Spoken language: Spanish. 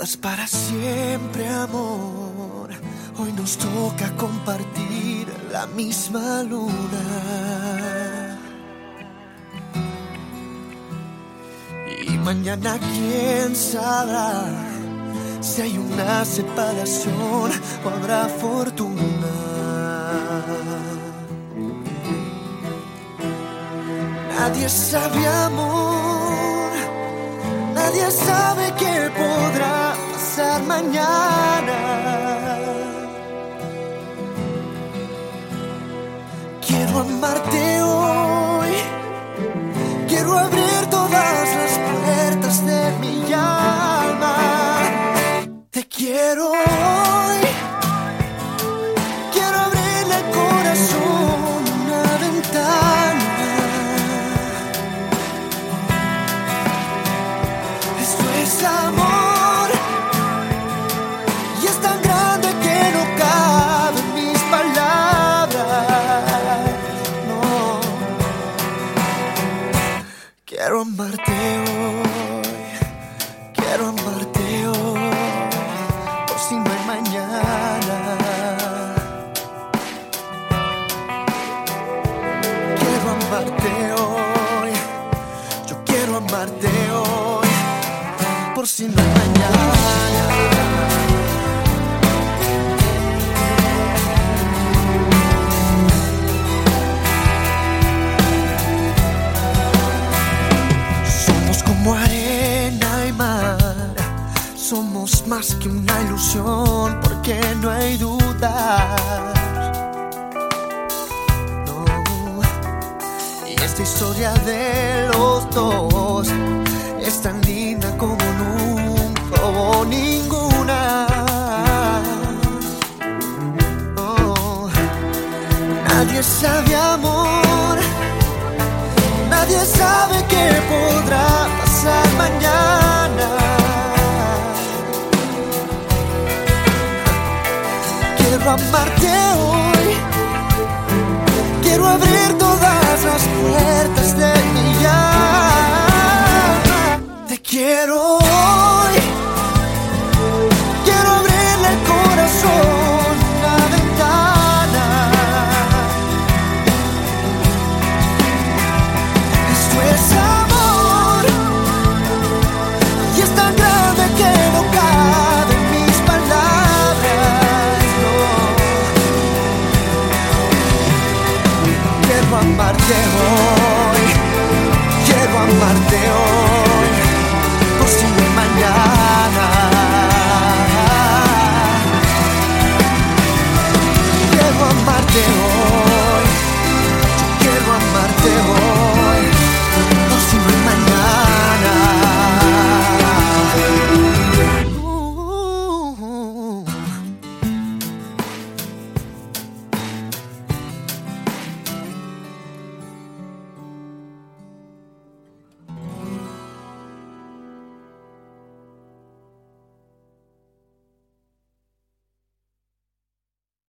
quedas para siempre, amor. Hoy nos toca compartir la misma luna. Y mañana quién sabrá si hay una separación o habrá fortuna. Nadie sabe, amor, nadie sabe qué podrá pasar mañana. Quiero amarte hoy, quiero abrir todas las puertas de mi alma. Te quiero hoy, quiero abrirle el corazón una ventana. Esto es amor y es tan grande que no cabe en mis palabras. No, quiero amarte hoy, quiero amarte hoy, por si no hay mañana. Quiero amarte hoy, yo quiero amarte hoy, por si no hay mañana. Somos como arena y mar, somos más que una ilusión, porque no hay duda. No. Y esta historia de los dos es tan linda como nunca hubo ninguna. Oh. Nadie sabe, amor, nadie sabe qué podrá pasar mañana. Quiero amarte hoy, quiero abrir todas las puertas de mi alma. Te quiero hoy, quiero abrirle el corazón una ventana. Esto es amor y es tan grande que no cabe en mis palabras. No, quiero amarte hoy.